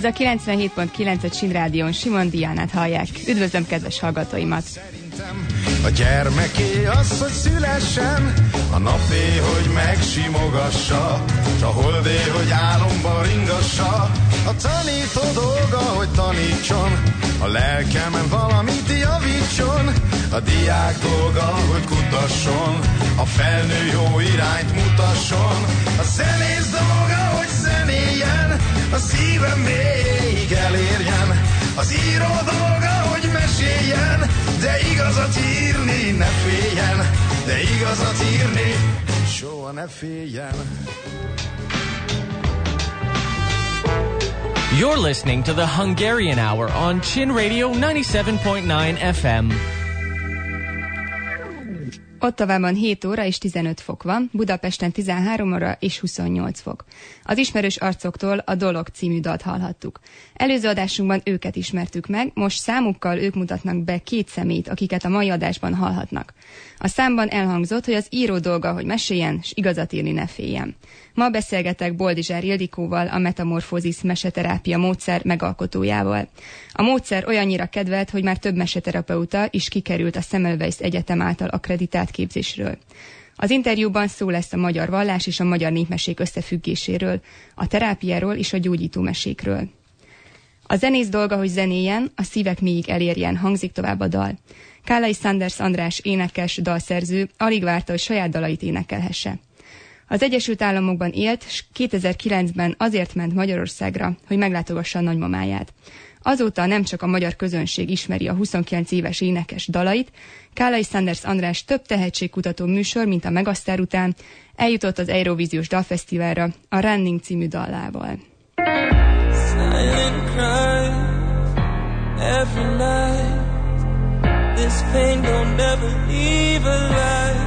Ez a 97.9 Csin Rádión Simon Diánát hallják. Üdvözlöm kedves hallgatóimat! A gyermeké az, hogy szülessen, a napé, hogy megsimogassa, s a holdé, hogy álomban ringassa. A tanító dolga, hogy tanítson, a lelkemen valamit javítson. A diák dolga, hogy kutasson, a felnő jó irányt mutasson. A zenész dolga, hogy zenéljen, a szívem még elérjen. Az író dolga, hogy meséljen, de igazat írni ne féljen, de igazat írni soha ne féljen. You're listening to the Hungarian Hour on Chin Radio 97.9 FM. Ottavában 7 óra és 15 fok van, Budapesten 13 óra és 28 fok. Az ismerős arcoktól a Dolog című dalt hallhattuk. Előző adásunkban őket ismertük meg, most számukkal ők mutatnak be 2 személyt, akiket a mai adásban hallhatnak. A számban elhangzott, hogy az író dolga, hogy meséljen, s igazat írni ne féljen. Ma beszélgetek Boldizsár Ildikóval, a metamorfózis meseterápia módszer megalkotójával. A módszer olyannyira kedvelt, hogy már több meseterapeuta is kikerült a Semmelweis Egyetem által akkreditált képzésről. Az interjúban szó lesz a magyar vallás és a magyar népmesék összefüggéséről, a terápiáról és a gyógyító mesékről. A zenész dolga, hogy zenéljen, a szívek mélyig elérjen, hangzik tovább a dal. Kálai Sanders András énekes, dalszerző alig várta, hogy saját dalait énekelhesse. Az Egyesült Államokban élt, és 2009-ben azért ment Magyarországra, hogy meglátogassa a nagymamáját. Azóta nem csak a magyar közönség ismeri a 29 éves énekes dalait, Kálai Sanders András több tehetségkutató műsor, mint a Megasztár után, eljutott az Eurovíziós Dalfesztiválra a Running című dallával. Silent cry every night. This pain don't never leave alive.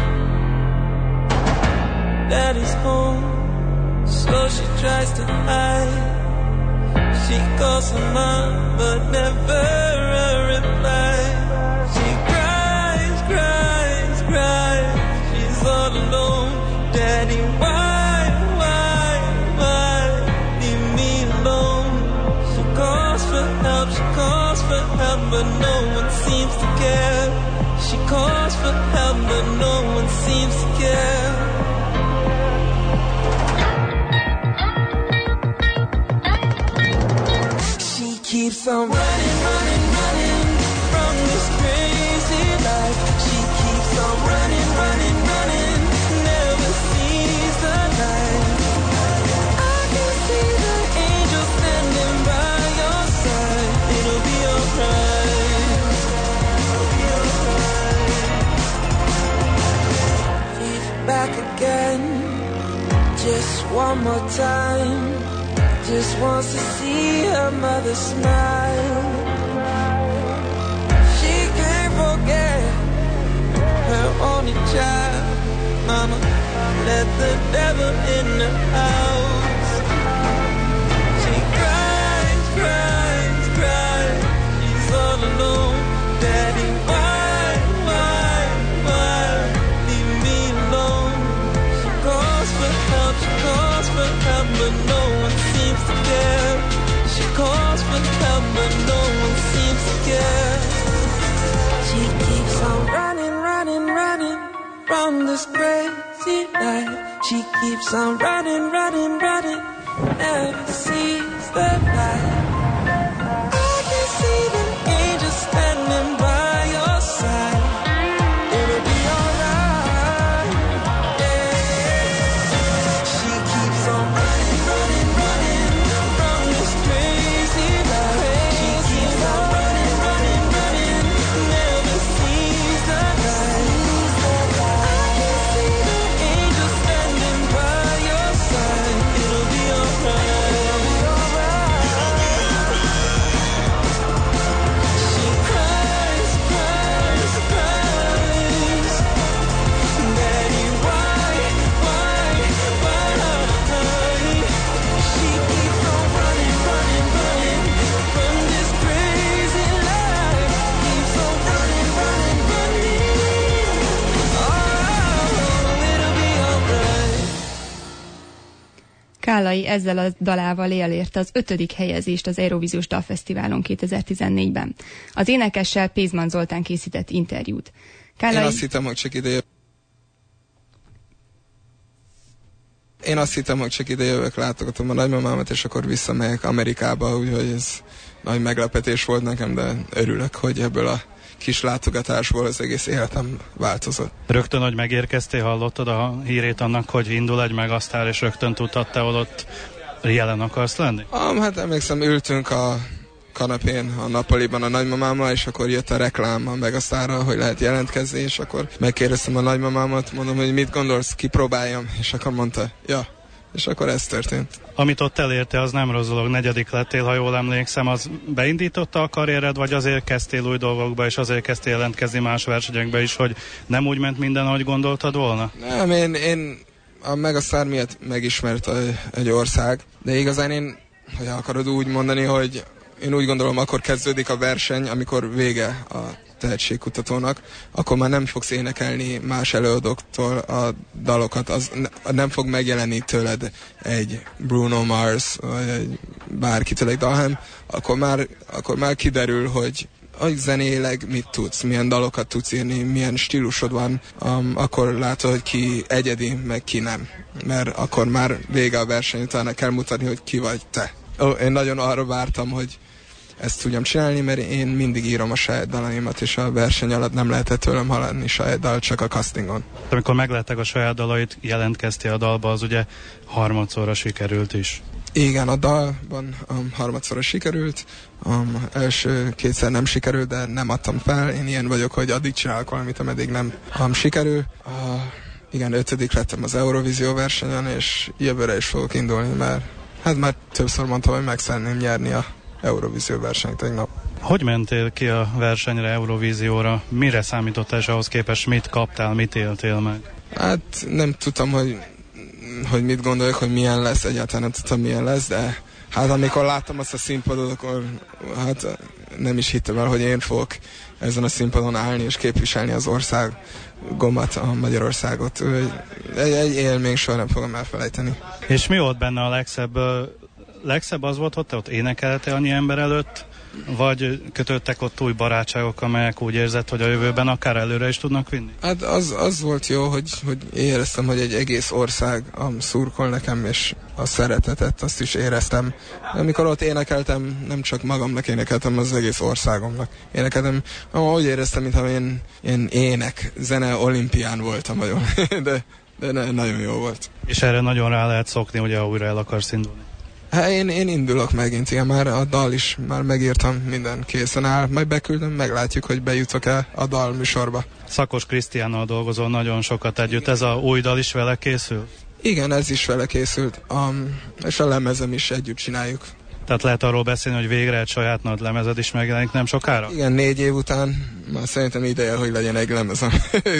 Daddy's home, so she tries to hide. She calls her mom, but never a reply. She cries, cries, cries. She's all alone. Daddy, why, leave me alone? She calls for help, but no one seems to care. She calls for help, but no one seems to care. Keeps on running, running, running from this crazy life. She keeps on running, running, running, never sees the light. I can see the angel standing by your side. It'll be alright. It'll be alright. She's back again, just one more time. Just wants to see her mother smile. She can't forget her only child. Mama, let the devil in the house. She cries, cries, cries. She's all alone. Daddy, why, leave me alone? She calls for help, but no one seems to care. She calls for help, but no one seems to care. She keeps on running, running, running from this crazy life. She keeps on running, running, running, never sees the light. I can see the angel standing by your side. It'll be alright. Yeah. She keeps on running, running, running from this crazy life. She keeps on running, running, running, never sees the light. I can see the angel standing by your side. It'll be alright. Kálai ezzel a dalával elérte az 5. helyezést az Eurovíziós Dalfesztiválon 2014-ben. Az énekessel Pézman Zoltán készített interjút. Én azt hittem, hogy csak ide jövök, látogatom a nagymamámat, és akkor visszamegyek Amerikába, úgyhogy ez nagy meglepetés volt nekem, de örülök, hogy ebből a kis látogatásból az egész életem változott. Rögtön, hogy megérkeztél, hallottad a hírét annak, hogy indul egy megasztár, és rögtön tudtad te, hogy ott jelen akarsz lenni? Hát emlékszem, ültünk a kanapén a nappaliban a nagymamámmal, és akkor jött a reklám a megasztárra, hogy lehet jelentkezni, és akkor megkérdeztem a nagymamámat, mondom, hogy mit gondolsz, kipróbáljam, és akkor mondta, ja, és akkor ez történt. Amit ott elérte, az nem rossz dolog, 4. lettél, ha jól emlékszem, az beindította a karriered, vagy azért kezdtél új dolgokba, és azért kezdtél jelentkezni más versenyekbe is, hogy nem úgy ment minden, ahogy gondoltad volna? Nem, én a megasztár miatt megismert egy ország, de igazán én, hogy akarod úgy mondani, hogy én úgy gondolom, akkor kezdődik a verseny, amikor vége a tehetségkutatónak, akkor már nem fogsz énekelni más előadóktól a dalokat, az nem fog megjelenni tőled egy Bruno Mars, vagy egy bárkitől egy dal, hanem akkor már kiderül, hogy zenéleg mit tudsz, milyen dalokat tudsz írni, milyen stílusod van, akkor látod, hogy ki egyedi, meg ki nem. Mert akkor már vége a verseny, utána kell mutatni, hogy ki vagy te. Én nagyon arra vártam, hogy ezt tudjam csinálni, mert én mindig írom a saját dalaimat, és a verseny alatt nem lehetett tőlem hallani saját dal, csak a castingon. Amikor meglettek a saját dalait, jelentkeztél a dalba, az ugye harmadszorra sikerült is. Igen, a dalban harmadszorra sikerült, első 2-szer nem sikerült, de nem adtam fel. Én ilyen vagyok, hogy addig csinálok valamit, ameddig nem sikerül. Igen, 5. lettem az Eurovízió versenyen, és jövőre is fogok indulni, mert hát már többször mondtam, hogy meg szeretném nyerni a Eurovízió versenyt tegnap. Hogy mentél ki a versenyre, Eurovízióra? Mire számítottál, és ahhoz képest mit kaptál, mit éltél meg? Hát nem tudtam, hogy mit gondolok, hogy milyen lesz, egyáltalán nem tudtam, milyen lesz, de hát amikor láttam azt a színpadot, akkor hát nem is hittem el, hogy én fogok ezen a színpadon állni és képviselni az országomat, a Magyarországot. Egy élmény, soha nem fogom elfelejteni. És mi volt benne a legszebb? Legszebb az volt, hogy te ott énekeltél annyi ember előtt, vagy kötöttek ott új barátságok, amelyek úgy érzed, hogy a jövőben akár előre is tudnak vinni? Hát az volt jó, hogy éreztem, hogy egy egész ország szurkol nekem, és a szeretetet azt is éreztem. Amikor ott énekeltem, nem csak magamnak énekeltem, az egész országomnak énekeltem. Úgy éreztem, mintha én zene olimpián voltam nagyon, de nagyon jó volt. És erre nagyon rá lehet szokni, hogy újra el akarsz indulni? Hát én indulok megint, igen, már a dal is, már megírtam, minden készen áll, majd beküldöm, meglátjuk, hogy bejutok-e a dal műsorba. Szakos Krisztiánnal dolgozol nagyon sokat együtt, ez a új dal is vele készül? Igen, ez is vele készült, és a lemezem is együtt csináljuk. Tehát lehet arról beszélni, hogy végre egy saját nagy lemezed is megjelenik nem sokára? Igen, 4 év után már szerintem ideje, hogy legyen egy lemezem.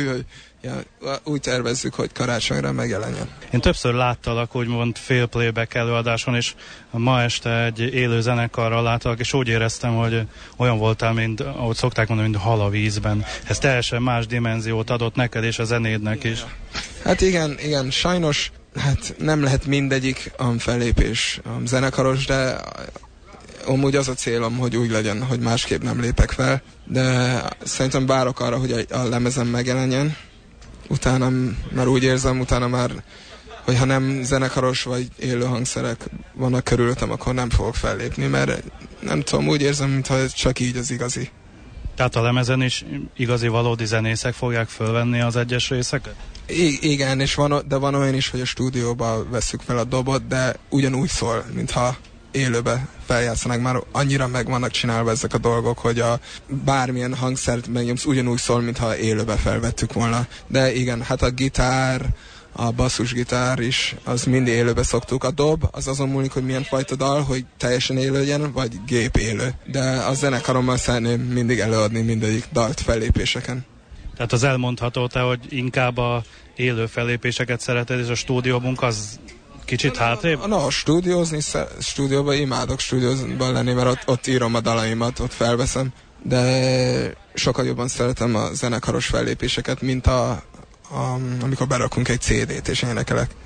Úgy tervezzük, hogy karácsonyra megjelenjen. Én többször láttalak, úgymond fél playback előadáson, és ma este egy élő zenekarral láttalak, és úgy éreztem, hogy olyan voltál, mint, ahogy szokták mondani, mint hal a vízben. Ez teljesen más dimenziót adott neked és a zenédnek is. Hát igen, sajnos hát nem lehet mindegyik fellépés zenekaros, de amúgy az a célom, hogy úgy legyen, hogy másképp nem lépek fel, de szerintem várok arra, hogy a lemezem megjelenjen. Utána már úgy érzem, hogyha nem zenekaros vagy élő hangszerek vannak körülöttem, akkor nem fogok fellépni, mert nem tudom, úgy érzem, mintha csak így az igazi. Tehát a lemezen is igazi, valódi zenészek fogják fölvenni az egyes részeket? Igen, és van olyan is, hogy a stúdióba vesszük fel a dobot, de ugyanúgy szól, mintha élőbe feljátszanak. Már annyira meg vannak csinálva ezek a dolgok, hogy bármilyen hangszert megnyomsz, ugyanúgy szól, mintha élőbe felvettük volna. De igen, hát a gitár, a basszusgitár is, az mindig élőbe szoktuk. A dob az azon múlik, hogy milyen fajta dal, hogy teljesen élő legyen, vagy gép élő. De a zenekarommal szeretném mindig előadni mindegyik dalt fellépéseken. Tehát az elmondható te, hogy inkább a élő fellépéseket szereted, és a stúdiómunk az kicsit hátrébb? Stúdióban imádok stúdióban lenni, mert ott írom a dalaimat, ott felveszem, de sokkal jobban szeretem a zenekaros fellépéseket, mint amikor berakunk egy CD-t és énekelek.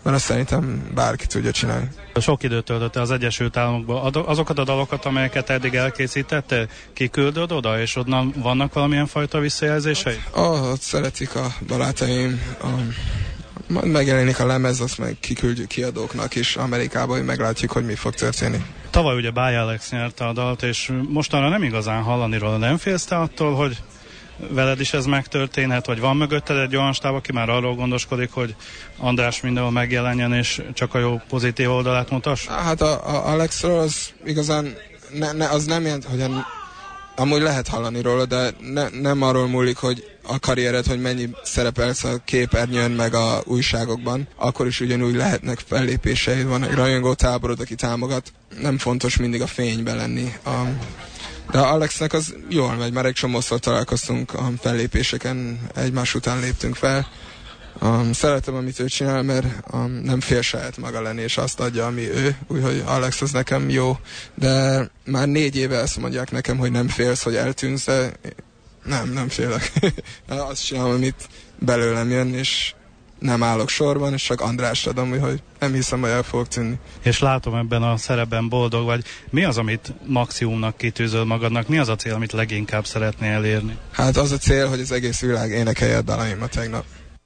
mert azt szerintem bárki tudja csinálni. Sok időt töltötte az Egyesült Államokban. Azokat a dalokat, amelyeket eddig elkészítette, kiküldöd oda, és onnan vannak valamilyen fajta visszajelzései? Ott szeretik a barátaim, majd megjelenik a lemez, azt meg kiküldjük kiadóknak is Amerikában, hogy meglátjuk, hogy mi fog történni. Tavaly ugye Báj Alex nyerte a dalt, és mostanra nem igazán hallani róla. Nem félsz te attól, hogy veled is ez megtörténhet, vagy van mögötted egy olyan stáb, aki már arról gondoskodik, hogy András mindenhol megjelenjen, és csak a jó pozitív oldalát mutassa? Hát a Alexről az igazán az nem jelent, hogy amúgy lehet hallani róla, de nem arról múlik, hogy a karriered, hogy mennyi szerepelsz a képernyőn, meg a újságokban, akkor is ugyanúgy lehetnek fellépéseid, van egy rajongó táborod, aki támogat. Nem fontos mindig a fényben lenni. De Alexnek az jól megy, már egy csomószor találkoztunk a fellépéseken, egymás után léptünk fel. Szeretem, amit ő csinál, mert nem fél saját maga lenni, és azt adja, ami ő, úgyhogy Alex az nekem jó, de már 4 éve ezt mondják nekem, hogy nem félsz, hogy eltűnsz, de nem félek. Azt csinálom, amit belőlem jön, és nem állok sorban, és csak Andrásra adom, hogy nem hiszem, hogy el fogok tűnni. És látom, ebben a szerepben boldog vagy. Mi az, amit maximumnak kitűzöl magadnak? Mi az a cél, amit leginkább szeretnél elérni? Hát az a cél, hogy az egész világ énekelje a dalaimat tegnap.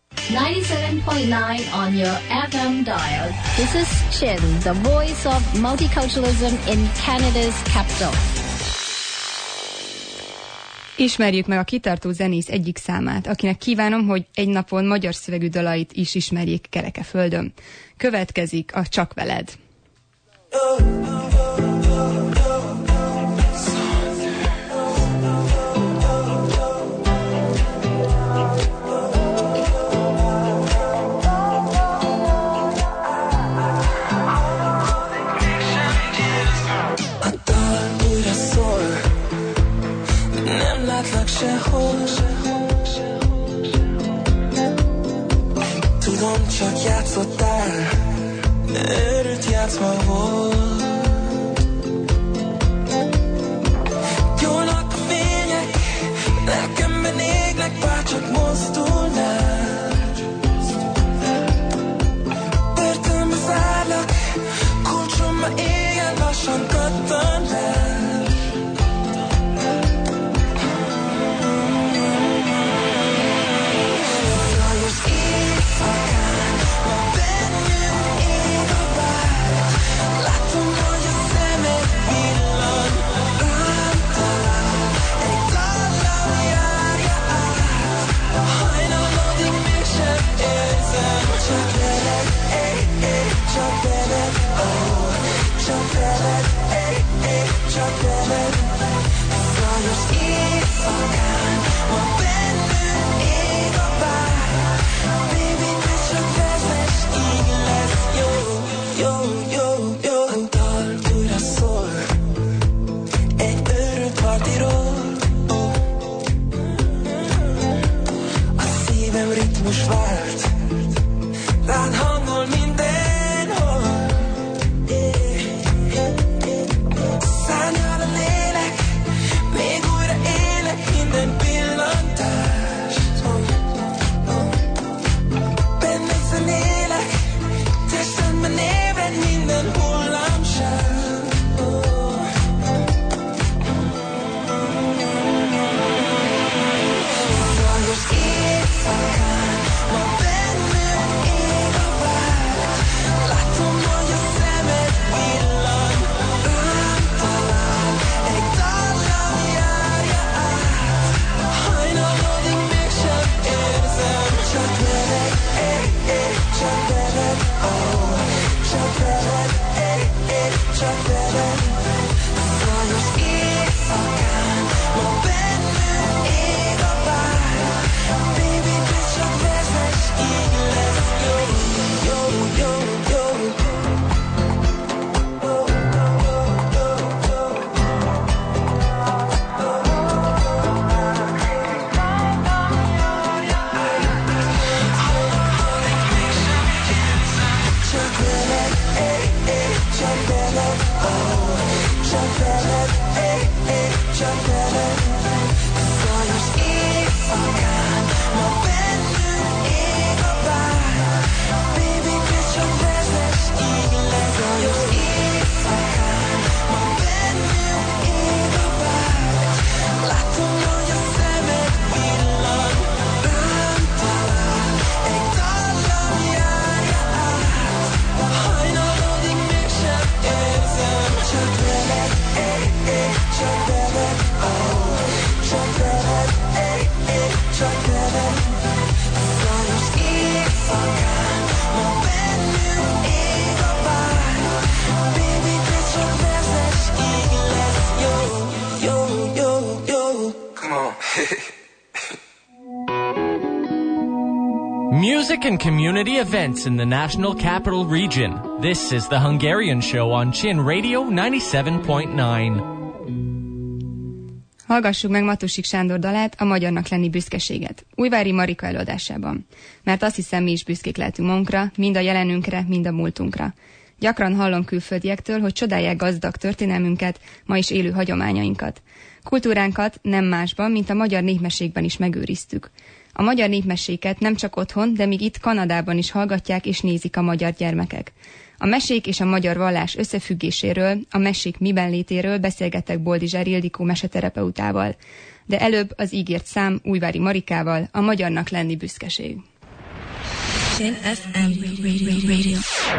97.9 on your FM dial. This is Chin, the voice of multiculturalism in Canada's capital. Ismerjük meg a kitartó zenész egyik számát, akinek kívánom, hogy egy napon magyar szövegű dalait is ismerjék Kerekeföldön. Következik a Csak veled. Sehol. Tudom, csak játszottál, de őrült játszma volt. Jólnak a fények, lelkemben égnek, bárcsak mozdulnál. Börtönbe zárlak, kulcsomba éjjel lassan kattanál. My bed Come on. Music and community events in the National Capital Region. This is the Hungarian Show on Chin Radio 97.9. Hallgassuk meg Matusik Sándor dalát, a magyarnak lenni büszkeséget. Újvári Marika előadásában. Mert azt hiszem, mi is büszkék lehetünk magunkra, mind a jelenünkre, mind a múltunkra. Gyakran hallom külföldiektől, hogy csodálják gazdag történelmünket, ma is élő hagyományainkat. Kultúránkat nem másban, mint a magyar népmesékben is megőriztük. A magyar népmeséket nem csak otthon, de még itt Kanadában is hallgatják és nézik a magyar gyermekek. A mesék és a magyar vallás összefüggéséről, a mesék miben létéről beszélgettek Boldizsár Ildikó meseterapeutával. De előbb az ígért szám Újvári Marikával, a magyarnak lenni büszkeség. FM Radio.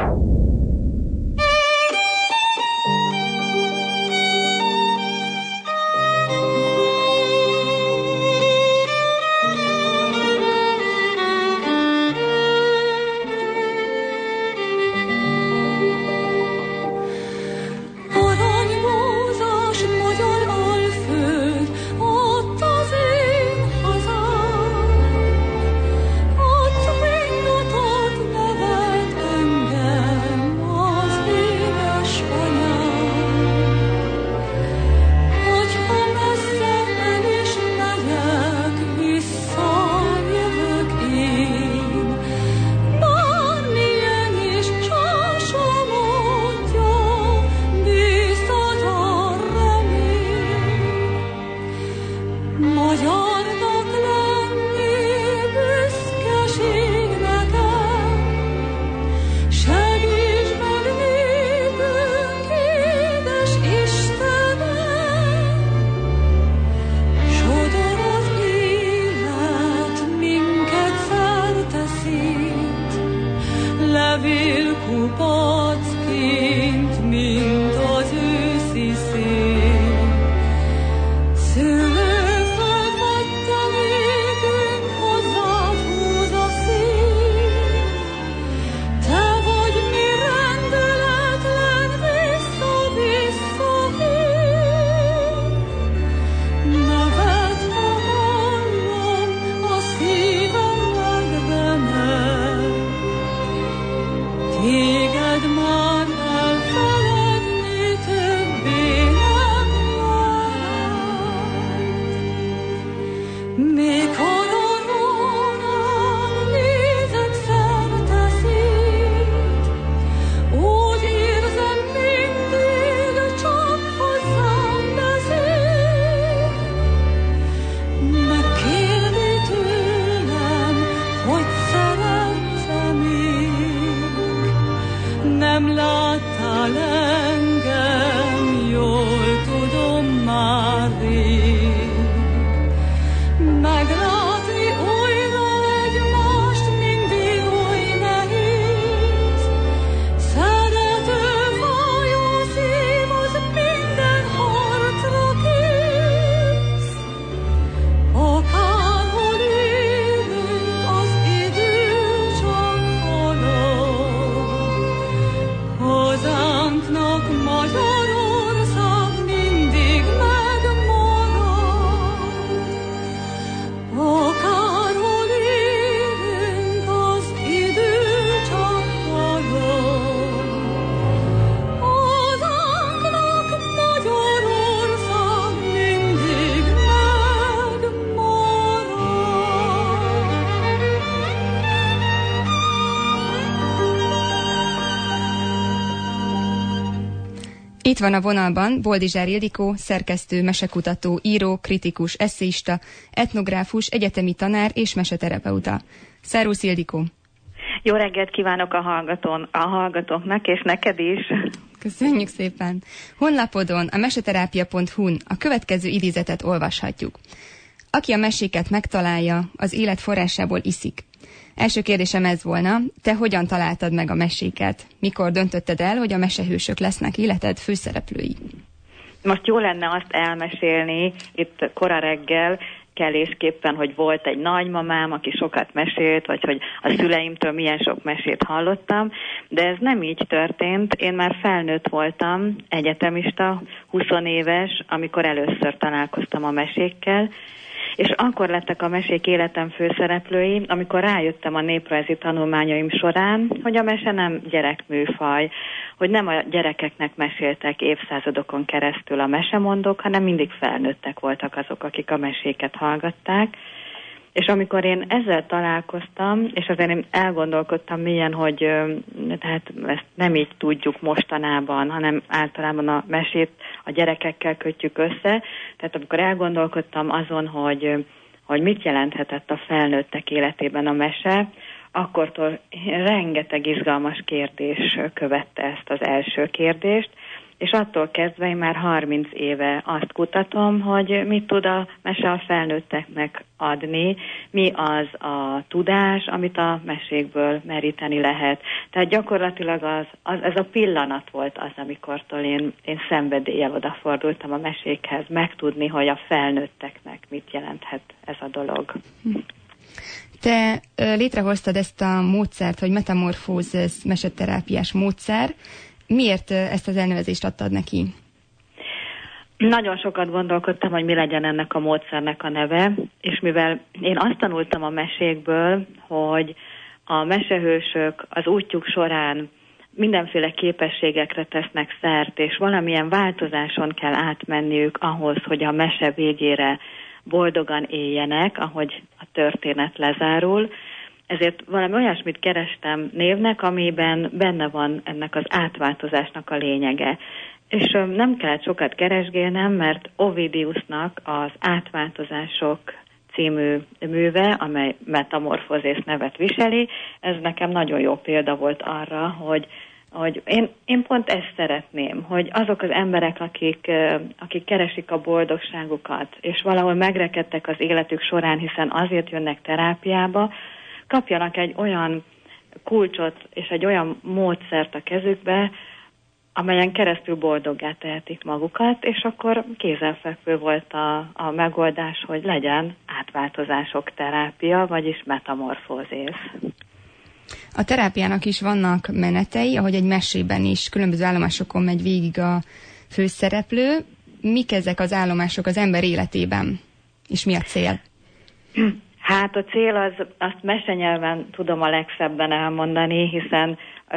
Itt van a vonalban Boldizsár Ildikó, szerkesztő, mesekutató, író, kritikus, esszéista, etnográfus, egyetemi tanár és meseterapeuta. Szervusz, Ildikó! Jó reggelt kívánok a hallgatóknak, és neked is! Köszönjük szépen! Honlapodon, a meseterápia.hu-n a következő idézetet olvashatjuk. Aki a meséket megtalálja, az élet forrásából iszik. Első kérdésem ez volna, te hogyan találtad meg a meséket? Mikor döntötted el, hogy a mesehősök lesznek életed főszereplői? Most jó lenne azt elmesélni itt kora reggel, érzékelésképpen, hogy volt egy nagymamám, aki sokat mesélt, vagy hogy a szüleimtől milyen sok mesét hallottam, de ez nem így történt. Én már felnőtt voltam, egyetemista, 20 éves, amikor először találkoztam a mesékkel, és akkor lettek a mesék életem főszereplői, amikor rájöttem a néprajzi tanulmányaim során, hogy a mese nem gyerekműfaj, hogy nem a gyerekeknek meséltek évszázadokon keresztül a mesemondók, hanem mindig felnőttek voltak azok, akik a meséket hallgatták. És amikor én ezzel találkoztam, és azért én elgondolkodtam mélyen, hogy tehát ezt nem így tudjuk mostanában, hanem általában a mesét a gyerekekkel kötjük össze. Tehát amikor elgondolkodtam azon, hogy mit jelenthetett a felnőttek életében a mese, akkortól rengeteg izgalmas kérdés követte ezt az első kérdést, és attól kezdve én már 30 éve azt kutatom, hogy mit tud a mese a felnőtteknek adni, mi az a tudás, amit a mesékből meríteni lehet. Tehát gyakorlatilag ez a pillanat volt az, amikortól én szenvedéllyel odafordultam a mesékhez, megtudni, hogy a felnőtteknek mit jelenthet ez a dolog. Te létrehoztad ezt a módszert, hogy metamorfózis meseterápiás módszer. Miért ezt az elnevezést adtad neki? Nagyon sokat gondolkodtam, hogy mi legyen ennek a módszernek a neve, és mivel én azt tanultam a mesékből, hogy a mesehősök az útjuk során mindenféle képességekre tesznek szert, és valamilyen változáson kell átmenniük ahhoz, hogy a mese végére boldogan éljenek, ahogy a történet lezárul. Ezért valami olyasmit kerestem névnek, amiben benne van ennek az átváltozásnak a lényege. És nem kellett sokat keresgélnem, mert Ovidiusnak az Átváltozások című műve, amely Metamorfózis nevet viseli, ez nekem nagyon jó példa volt arra, hogy én pont ezt szeretném, hogy azok az emberek, akik keresik a boldogságukat, és valahol megrekedtek az életük során, hiszen azért jönnek terápiába, kapjanak egy olyan kulcsot és egy olyan módszert a kezükbe, amelyen keresztül boldoggá tehetik magukat, és akkor kézenfekvő volt a megoldás, hogy legyen átváltozások terápia, vagyis metamorfózis. A terápiának is vannak menetei, ahogy egy mesében is, különböző állomásokon megy végig a főszereplő. Mik ezek az állomások az ember életében? És mi a cél? Hát a cél azt mesenyelven tudom a legszebben elmondani, hiszen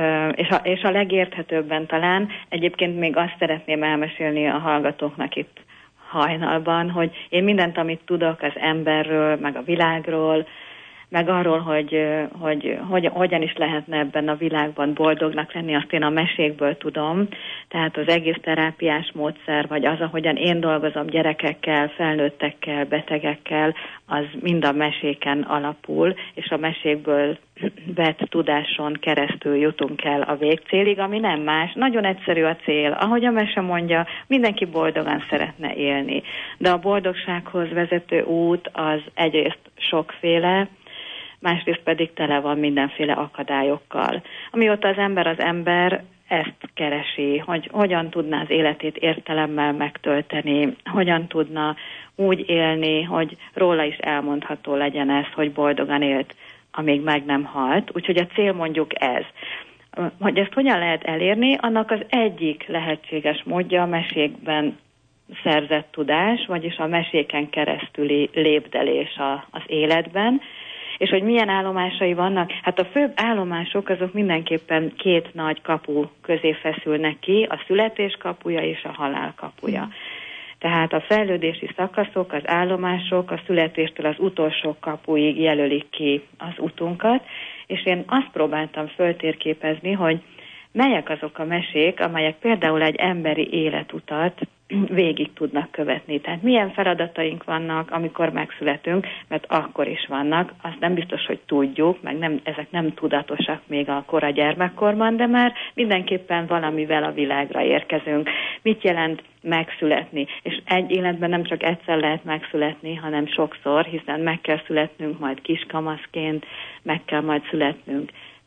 és a legérthetőbben talán. Egyébként még azt szeretném elmesélni a hallgatóknak itt hajnalban, hogy én mindent, amit tudok az emberről, meg a világról, meg arról, hogy hogyan is lehetne ebben a világban boldognak lenni, azt én a mesékből tudom. Tehát az egész terápiás módszer, vagy az, ahogyan én dolgozom gyerekekkel, felnőttekkel, betegekkel, az mind a meséken alapul, és a mesékből vett tudáson keresztül jutunk el a végcélig, ami nem más. Nagyon egyszerű a cél. Ahogy a mese mondja, mindenki boldogan szeretne élni. De a boldogsághoz vezető út az egyrészt sokféle, másrészt pedig tele van mindenféle akadályokkal. Amióta az ember ezt keresi, hogy hogyan tudná az életét értelemmel megtölteni, hogyan tudna úgy élni, hogy róla is elmondható legyen ez, hogy boldogan élt, amíg meg nem halt. Úgyhogy a cél mondjuk ez. Hogy ezt hogyan lehet elérni, annak az egyik lehetséges módja a mesékben szerzett tudás, vagyis a meséken keresztüli lépdelés az életben. És hogy milyen állomásai vannak? Hát a főbb állomások azok mindenképpen két nagy kapu közé feszülnek ki, a születés kapuja és a halál kapuja. Tehát a fejlődési szakaszok, az állomások a születéstől az utolsó kapuig jelölik ki az utunkat, és én azt próbáltam föltérképezni, hogy melyek azok a mesék, amelyek például egy emberi életutat végig tudnak követni. Tehát milyen feladataink vannak, amikor megszületünk, mert akkor is vannak, azt nem biztos, hogy tudjuk, meg ezek nem tudatosak még a kora gyermekkorban, de már mindenképpen valamivel a világra érkezünk. Mit jelent megszületni? És egy életben nem csak egyszer lehet megszületni, hanem sokszor, hiszen meg kell születnünk majd kiskamaszként, meg kell majd születnünk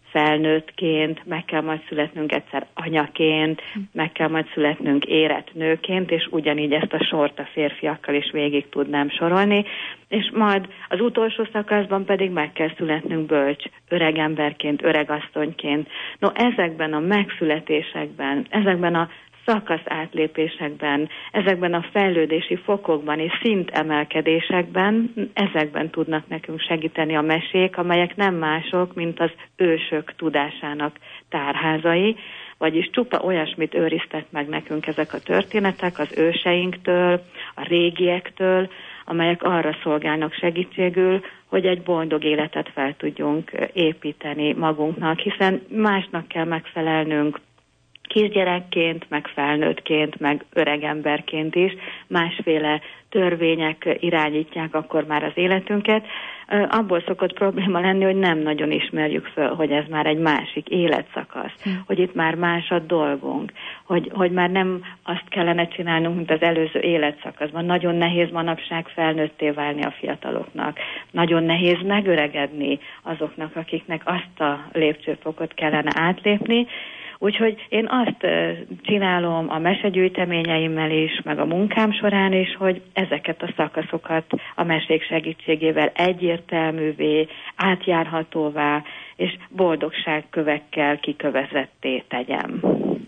felnőttként, meg kell majd születnünk egyszer anyaként, meg kell majd születnünk érett nőként, és ugyanígy ezt a sort a férfiakkal is végig tudnám sorolni, és majd az utolsó szakaszban pedig meg kell születnünk bölcs, öregemberként, öregasszonyként. No, ezekben a megszületésekben, ezekben a szakasz átlépésekben, ezekben a fejlődési fokokban és szintemelkedésekben, ezekben tudnak nekünk segíteni a mesék, amelyek nem mások, mint az ősök tudásának tárházai, vagyis csupa olyasmit őriztek meg nekünk ezek a történetek az őseinktől, a régiektől, amelyek arra szolgálnak segítségül, hogy egy boldog életet fel tudjunk építeni magunknak, hiszen másnak kell megfelelnünk, kisgyerekként, meg felnőttként, meg öregemberként is, másféle törvények irányítják akkor már az életünket. Abból szokott probléma lenni, hogy nem nagyon ismerjük föl, hogy ez már egy másik életszakasz, hogy itt már más a dolgunk, hogy már nem azt kellene csinálnunk, mint az előző életszakaszban. Nagyon nehéz manapság felnőtté válni a fiataloknak. Nagyon nehéz megöregedni azoknak, akiknek azt a lépcsőfokot kellene átlépni. Úgyhogy én azt csinálom a mesegyűjteményeimmel is, meg a munkám során is, hogy ezeket a szakaszokat a mesék segítségével egyértelművé, átjárhatóvá és boldogságkövekkel kikövezetté tegyem.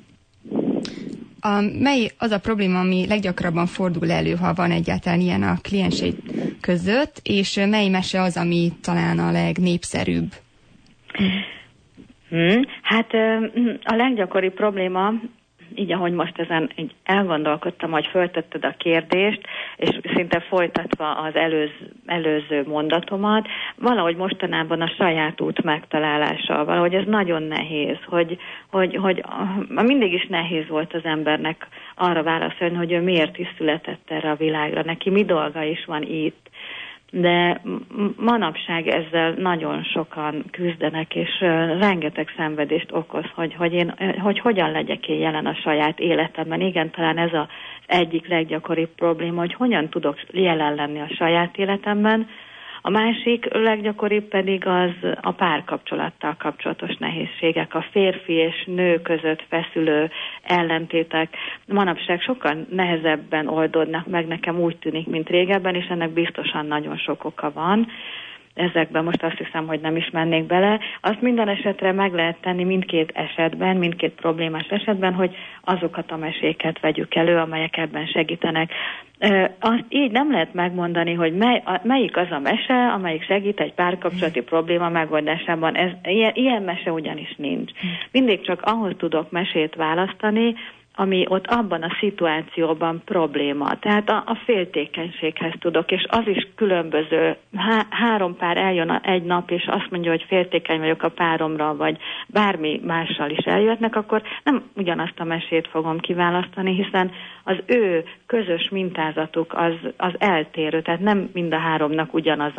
Mely az a probléma, ami leggyakrabban fordul elő, ha van egyáltalán ilyen a kliensei között, és mely mese az, ami talán a legnépszerűbb? Hát a leggyakoribb probléma, így ahogy most ezen így elgondolkodtam, hogy föltetted a kérdést, és szinte folytatva az előző mondatomat, valahogy mostanában a saját út megtalálása, valahogy ez nagyon nehéz, hogy mindig is nehéz volt az embernek arra válaszolni, hogy ő miért is született erre a világra, neki mi dolga is van itt. De manapság ezzel nagyon sokan küzdenek, és rengeteg szenvedést okoz, hogy hogyan legyek én jelen a saját életemben. Igen, talán ez az egyik leggyakoribb probléma, hogy hogyan tudok jelen lenni a saját életemben. A másik leggyakoribb pedig az a párkapcsolattal kapcsolatos nehézségek, a férfi és nő között feszülő ellentétek. Manapság sokkal nehezebben oldódnak meg, nekem úgy tűnik, mint régebben, és ennek biztosan nagyon sok oka van. Ezekben most azt hiszem, hogy nem is mennék bele. Azt minden esetre meg lehet tenni mindkét esetben, mindkét problémás esetben, hogy azokat a meséket vegyük elő, amelyek ebben segítenek. Azt így nem lehet megmondani, hogy melyik az a mese, amelyik segít egy párkapcsolati probléma megoldásában. Ilyen mese ugyanis nincs. Mindig csak ahhoz tudok mesét választani, ami ott abban a szituációban probléma. Tehát a féltékenységhez tudok, és az is különböző. Három pár eljön egy nap, és azt mondja, hogy féltékeny vagyok a páromra, vagy bármi mással is eljöhetnek, akkor nem ugyanazt a mesét fogom kiválasztani, hiszen az ő közös mintázatuk az eltérő, tehát nem mind a háromnak ugyanaz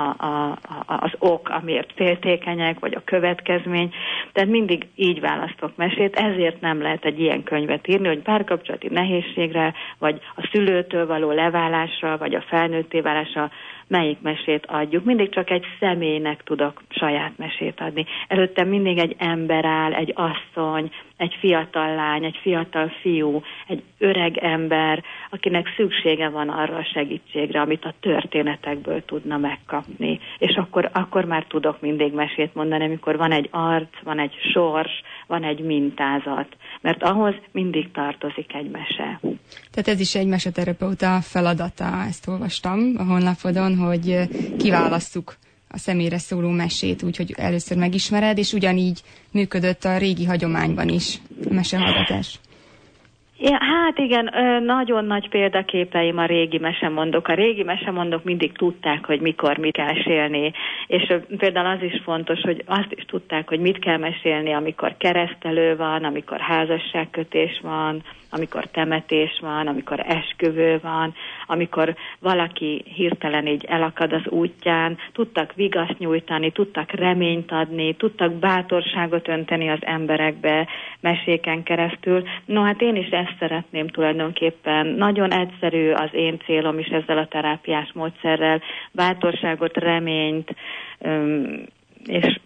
az ok, amiért féltékenyek, vagy a következmény. Tehát mindig így választok mesét, ezért nem lehet egy ilyen könyvet írni, hogy párkapcsolati nehézségre, vagy a szülőtől való leválásra, vagy a felnőtté válásra melyik mesét adjuk. Mindig csak egy személynek tudok saját mesét adni. Előtte mindig egy ember áll, egy asszony, egy fiatal lány, egy fiatal fiú, egy öreg ember, akinek szüksége van arra a segítségre, amit a történetekből tudna megkapni. És akkor már tudok mindig mesét mondani, amikor van egy arc, van egy sors, van egy mintázat. Mert ahhoz mindig tartozik egy mese. Tehát ez is egy meseterapeuta feladata, ezt olvastam a honlapodon, hogy kiválasszuk a személyre szóló mesét, úgyhogy először megismered, és ugyanígy működött a régi hagyományban is a mesehallgatás. Ja, hát igen, nagyon nagy példaképeim a régi mesemondók. A régi mesemondók mindig tudták, hogy mikor mit kell mesélni, és például az is fontos, hogy azt is tudták, hogy mit kell mesélni, amikor keresztelő van, amikor házasságkötés van, amikor temetés van, amikor esküvő van, amikor valaki hirtelen így elakad az útján, tudtak vigaszt nyújtani, tudtak reményt adni, tudtak bátorságot önteni az emberekbe meséken keresztül. No, hát én is ezt szeretném tulajdonképpen. Nagyon egyszerű az én célom is ezzel a terápiás módszerrel, bátorságot, reményt, és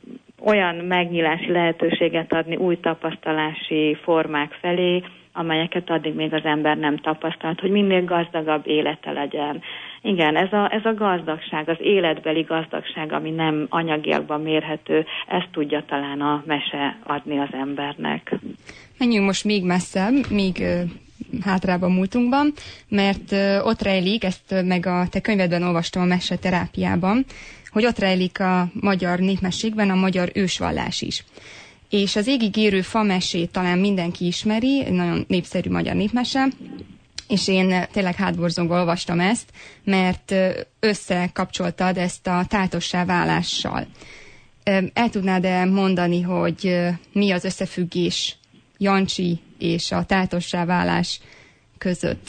olyan megnyílási lehetőséget adni új tapasztalási formák felé, amelyeket addig még az ember nem tapasztalt, hogy minél gazdagabb élete legyen. Igen, ez a gazdagság, az életbeli gazdagság, ami nem anyagiakban mérhető, ezt tudja talán a mese adni az embernek. Menjünk most még messzebb, még hátrább a múltunkban, mert ott rejlik, ezt meg a te könyvedben olvastam a meseterápiában, hogy ott rejlik a magyar népmességben a magyar ősvallás is. És az égig érő fa mesét talán mindenki ismeri, nagyon népszerű magyar népmese, és én tényleg hátborzongva olvastam ezt, mert összekapcsoltad ezt a táltossá válással. El tudnád-e mondani, hogy mi az összefüggés Jancsi és a táltossá válás között?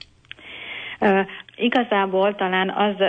Igazából talán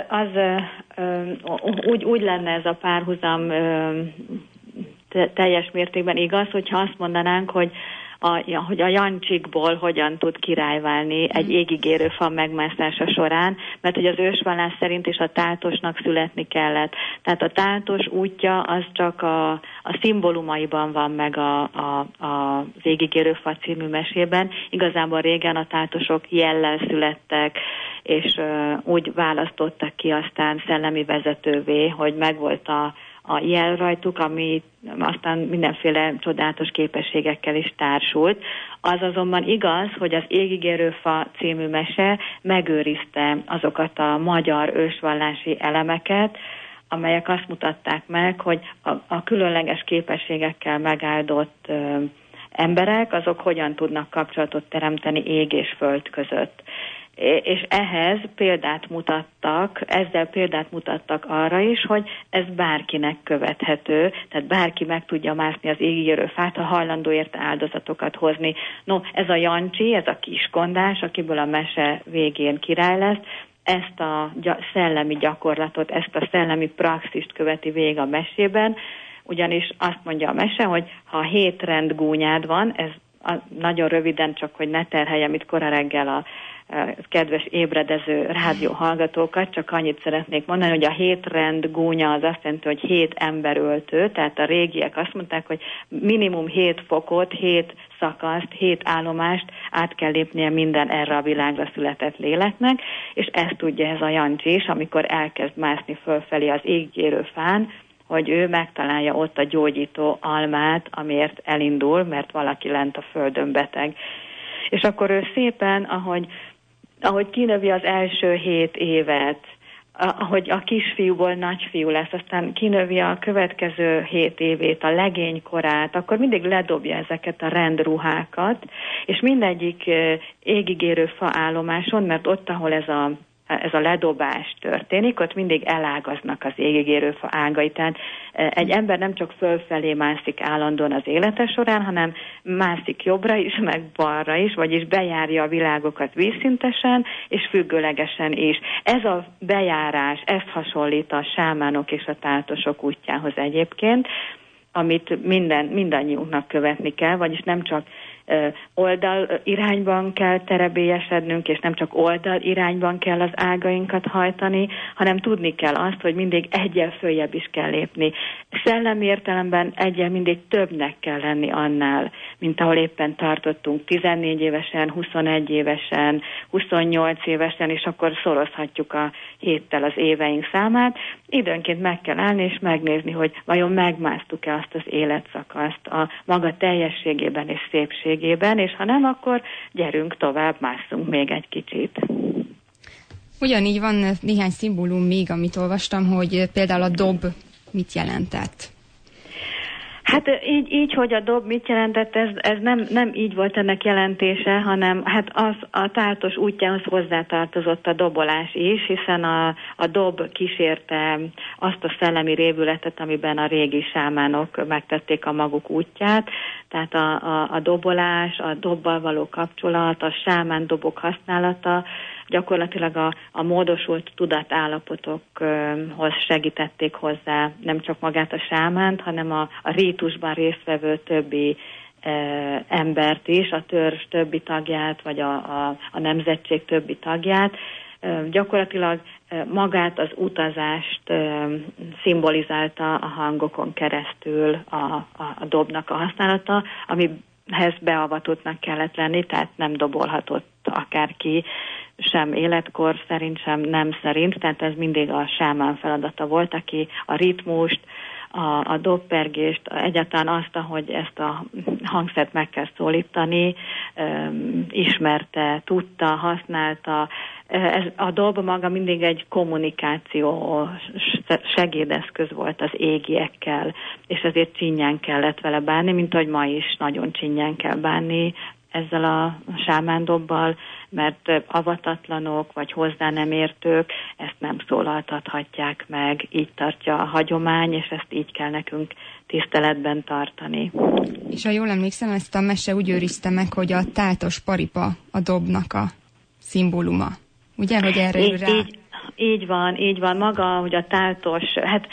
úgy lenne ez a párhuzam teljes mértékben igaz, hogyha azt mondanánk, hogy a Jancsikból hogyan tud király válni egy égig érő fa megmászása során, mert hogy az ősvallás szerint is a táltosnak születni kellett. Tehát a táltos útja az csak a szimbólumaiban van meg az égig érő fa című mesében. Igazából régen a táltosok jellel születtek, és úgy választottak ki aztán szellemi vezetővé, hogy megvolt a jel rajtuk, ami aztán mindenféle csodálatos képességekkel is társult. Az azonban igaz, hogy az Égig érő fa című mese megőrizte azokat a magyar ősvallási elemeket, amelyek azt mutatták meg, hogy a különleges képességekkel megáldott emberek, azok hogyan tudnak kapcsolatot teremteni ég és föld között. És ehhez ezzel példát mutattak arra is, hogy ez bárkinek követhető, tehát bárki meg tudja mászni az égig érő fát, ha hajlandó érte áldozatokat hozni. No, ez a Jancsi, ez a kiskondás, akiből a mese végén király lesz, ezt a szellemi gyakorlatot, ezt a szellemi praxist követi végig a mesében, ugyanis azt mondja a mese, hogy ha 7 rendgúnyád van, ez nagyon röviden, csak hogy ne terheljem itt kora reggel a kedves ébredező rádióhallgatókat, csak annyit szeretnék mondani, hogy a 7 rend gúnya az azt jelenti, hogy 7 emberöltő, tehát a régiek azt mondták, hogy minimum 7 fokot, 7 szakaszt, 7 állomást át kell lépnie minden erre a világra született léleknek, és ezt tudja ez a Jancsi is, amikor elkezd mászni fölfelé az égérő fán, hogy ő megtalálja ott a gyógyító almát, amiért elindul, mert valaki lent a földön beteg. És akkor ő szépen, ahogy kinövi az első 7 évet, ahogy a kisfiúból nagyfiú lesz, aztán kinövi a következő 7 évét, a legénykorát, akkor mindig ledobja ezeket a rendruhákat, és mindegyik égig érő fa állomáson, mert ott, ahol ez a ledobás történik, ott mindig elágaznak az égig érő fa ágai. Tehát egy ember nem csak fölfelé mászik állandóan az élete során, hanem mászik jobbra is, meg balra is, vagyis bejárja a világokat vízszintesen és függőlegesen is. Ez a bejárás, ezt hasonlít a sámánok és a táltosok útjához egyébként, amit mindannyiunknak követni kell, vagyis nem csak oldal irányban kell terebélyesednünk, és nem csak oldal irányban kell az ágainkat hajtani, hanem tudni kell azt, hogy mindig egyel följebb is kell lépni. Szellemi értelemben egyel mindig többnek kell lenni annál, mint ahol éppen tartottunk 14 évesen, 21 évesen, 28 évesen, és akkor szorozhatjuk a héttel az éveink számát. Időnként meg kell állni és megnézni, hogy vajon megmásztuk-e azt az életszakaszt a maga teljességében és szépségében, és ha nem, akkor gyerünk tovább, másszunk még egy kicsit. Ugyanígy van néhány szimbólum még, amit olvastam, hogy például a dob mit jelentett. Hát így, hogy a dob mit jelentett, ez nem így volt ennek jelentése, hanem hát az a táltos útjához hozzátartozott a dobolás is, hiszen a dob kísérte azt a szellemi révületet, amiben a régi sámánok megtették a maguk útját, tehát a dobolás, a dobbal való kapcsolat, a sámán dobok használata, gyakorlatilag a módosult tudatállapotokhoz segítették hozzá nem csak magát a sámánt, hanem a rítusban résztvevő többi embert is, a törzs többi tagját, vagy a nemzetség többi tagját. Gyakorlatilag magát az utazást szimbolizálta a hangokon keresztül a dobnak a használata, amihez beavatottnak kellett lenni, tehát nem dobolhatott akárki, sem életkor szerint, sem nem szerint, tehát ez mindig a sámán feladata volt, aki a ritmust, a dobpergést, egyáltalán azt, ahogy ezt a hangszert meg kell szólítani, ismerte, tudta, használta. A dob maga mindig egy kommunikáció segédeszköz volt az égiekkel, és ezért csinyán kellett vele bánni, mint ahogy ma is nagyon csinyán kell bánni ezzel a sámándobbal, mert avatatlanok vagy hozzá nem értők ezt nem szólaltathatják meg, így tartja a hagyomány, és ezt így kell nekünk tiszteletben tartani. És ha jól emlékszem, ezt a mese úgy őrizte meg, hogy a táltos paripa a dobnak a szimbóluma. Ugye, hogy erre rá... Így van. Maga, hogy a táltos, hát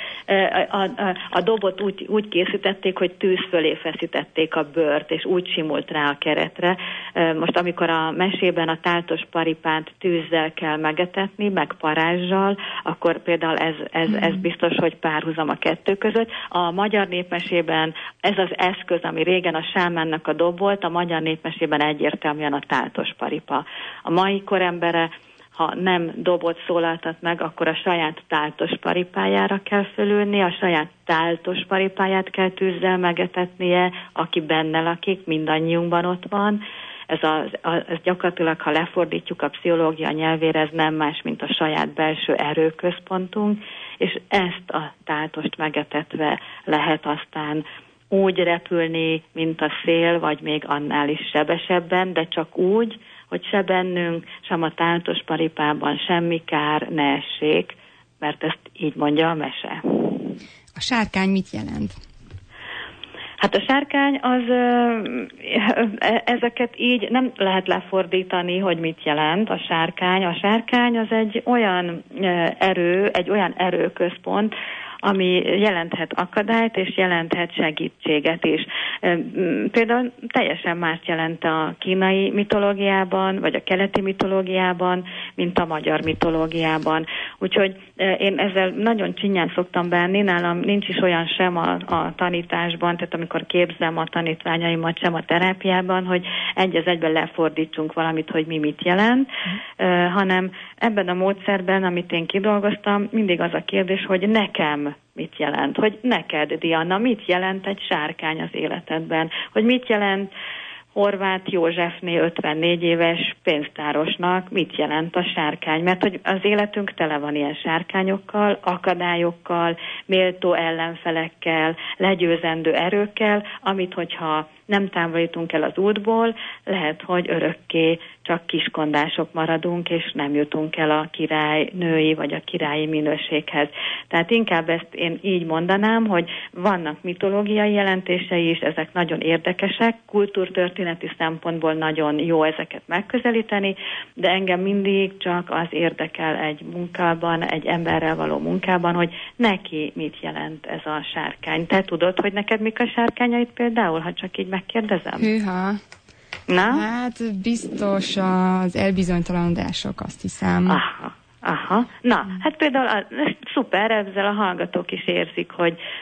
a dobot úgy készítették, hogy tűz fölé feszítették a bőrt, és úgy simult rá a keretre. Most amikor a mesében a táltos paripát tűzzel kell megetetni, meg parázsal, akkor például ez biztos, hogy párhuzam a kettő között. A magyar népmesében ez az eszköz, ami régen a sámánnak a dob volt, a magyar népmesében egyértelműen a táltos paripa. A mai korembere, ha nem dobot szólaltat meg, akkor a saját táltos paripájára kell fölülni, a saját táltos paripáját kell tűzzel megetetnie, aki benne lakik, mindannyiunkban ott van. Ez gyakorlatilag, ha lefordítjuk a pszichológia nyelvére, ez nem más, mint a saját belső erőközpontunk, és ezt a táltost megetetve lehet aztán úgy repülni, mint a szél, vagy még annál is sebesebben, de csak úgy, hogy se bennünk, sem a táltos paripában semmi kár ne essék, mert ezt így mondja a mese. A sárkány mit jelent? Hát a sárkány az, ezeket így nem lehet lefordítani, hogy mit jelent a sárkány. A sárkány az egy olyan erőközpont, ami jelenthet akadályt, és jelenthet segítséget is. Például teljesen mást jelent a kínai mitológiában, vagy a keleti mitológiában, mint a magyar mitológiában. Úgyhogy én ezzel nagyon csinyán szoktam bánni, nálam nincs is olyan sem a tanításban, tehát amikor képzem a tanítványaimat, sem a terápiában, hogy egy az egyben lefordítsunk valamit, hogy mi mit jelent, hanem ebben a módszerben, amit én kidolgoztam, mindig az a kérdés, hogy nekem mit jelent, hogy neked, Diana, mit jelent egy sárkány az életedben, hogy mit jelent Horváth Józsefné 54 éves pénztárosnak, mit jelent a sárkány, mert hogy az életünk tele van ilyen sárkányokkal, akadályokkal, méltó ellenfelekkel, legyőzendő erőkkel, amit hogyha nem távolítunk el az útból, lehet, hogy örökké csak kiskondások maradunk, és nem jutunk el a királynői vagy a királyi minőséghez. Tehát inkább ezt én így mondanám, hogy vannak mitológiai jelentései is, ezek nagyon érdekesek, kultúrtörténeti szempontból nagyon jó ezeket megközelíteni, de engem mindig csak az érdekel egy munkában, egy emberrel való munkában, hogy neki mit jelent ez a sárkány. Te tudod, hogy neked mik a sárkányait például, ha csak így megkérdezem? Hűha! Na? Hát biztos az elbizonytalanodások, azt hiszem. Aha. Na, hát például szuper, ezzel a hallgatók is érzik,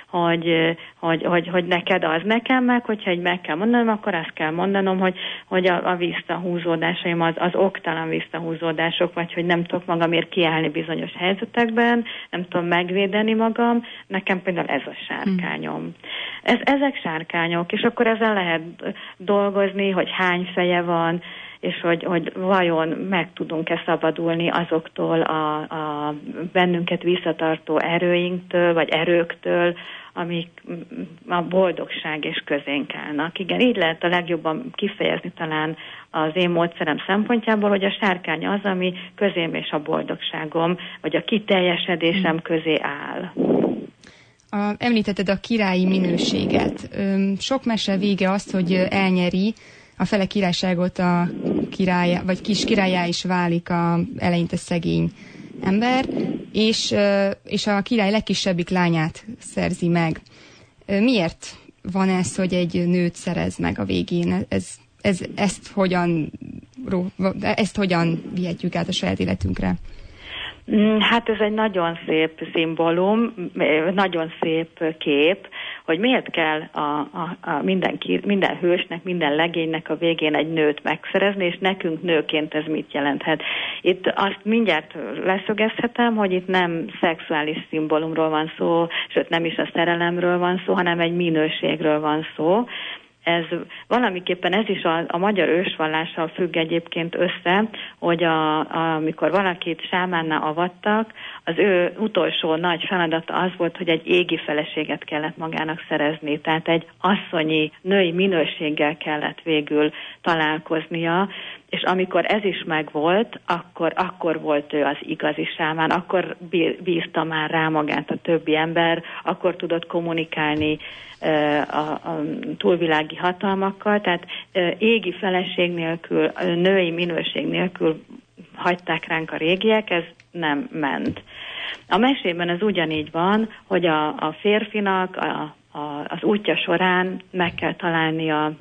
hogy neked az, nekem meg, hogyha egy meg kell mondanom, akkor azt kell mondanom, hogy a visszahúzódásaim az oktalan visszahúzódások, vagy hogy nem tudok magamért kiállni bizonyos helyzetekben, nem tudom megvédeni magam, nekem például ez a sárkányom. Ezek sárkányok, és akkor ezen lehet dolgozni, hogy hány feje van, és hogy vajon meg tudunk-e szabadulni azoktól a bennünket visszatartó erőinktől, vagy erőktől, amik a boldogság és közénk állnak. Igen, így lehet a legjobban kifejezni talán az én módszerem szempontjából, hogy a sárkány az, ami közém és a boldogságom, vagy a kiteljesedésem közé áll. Említetted a királyi minőséget. Sok mese vége azt, hogy elnyeri a fele királyságot a királyá, vagy kis királyá is válik eleinte szegény ember, és a király legkisebbik lányát szerzi meg. Miért van ez, hogy egy nőt szerez meg a végén? Ezt hogyan vihetjük át a saját életünkre? Hát ez egy nagyon szép szimbólum, nagyon szép kép, hogy miért kell minden hősnek, minden legénynek a végén egy nőt megszerezni, és nekünk nőként ez mit jelenthet. Itt azt mindjárt leszögezhetem, hogy itt nem szexuális szimbólumról van szó, sőt nem is a szerelemről van szó, hanem egy minőségről van szó. Ez valamiképpen ez is a magyar ősvallással függ egyébként össze, hogy amikor valakit sámánná avattak, az ő utolsó nagy feladata az volt, hogy egy égi feleséget kellett magának szerezni, tehát egy asszonyi, női minőséggel kellett végül találkoznia, és amikor ez is megvolt, akkor volt ő az igazi sámán, akkor bízta már rá magát a többi ember, akkor tudott kommunikálni a túlvilági hatalmakkal, tehát égi feleség nélkül, női minőség nélkül hagyták ránk a régiek, ez nem ment. A mesében ez ugyanígy van, hogy a férfinak az útja során meg kell találnia